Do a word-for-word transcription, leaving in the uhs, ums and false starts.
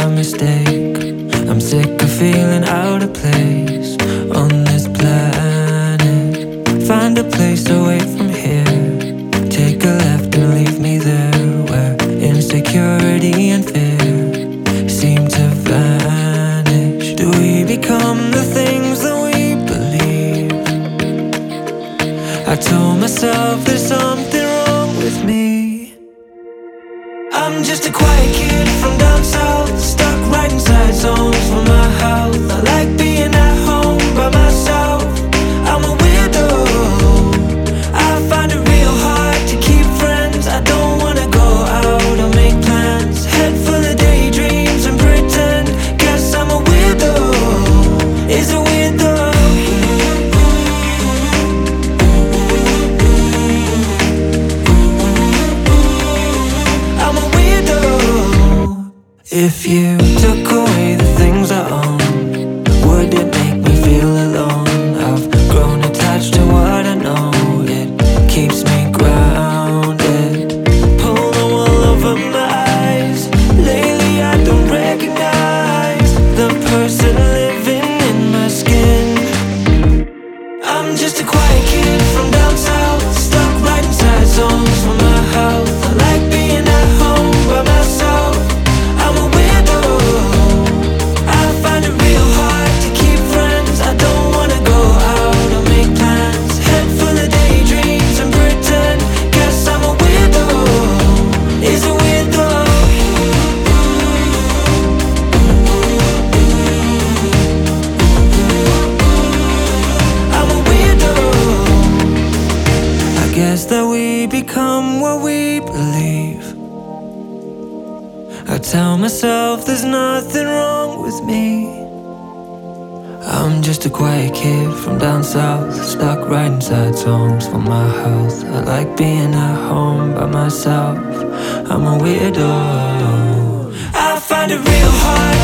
my mistake. I'm sick of feeling out of place on this planet. Find a place away from here. Take a left and leave me there, where insecurity and fear seem to vanish. Do we become the things that we believe? I told myself there's something wrong with me. I'm just a quiet kid from down south, stuck right inside songs for my health. I like being at home by myself. I'm a weirdo. I find it real hard to keep friends. I don't wanna go out or make plans. Head full of daydreams and pretend. Guess I'm a weirdo. Is it weird though? I'm a weirdo. If you took away the things I own, would it make me feel alone? I've grown attached to what I know. It keeps me grounded. Pull the wool over my eyes. Lately I don't recognize the person living in my skin. I'm just a quiet kid from down south, stuck right inside songs for my health. I like being at home by myself. I'm a weirdo. I find it real hard to keep friends. I don't wanna go out or make plans. Head full of daydreams and pretend. Guess I'm a weirdo. Is it weird though? I'm a weirdo. I guess that we become what we believe. I tell myself there's nothing wrong with me. I'm just a quiet kid from down south, stuck right inside songs for my health. I like being at home by myself. I'm a weirdo. I find it real hard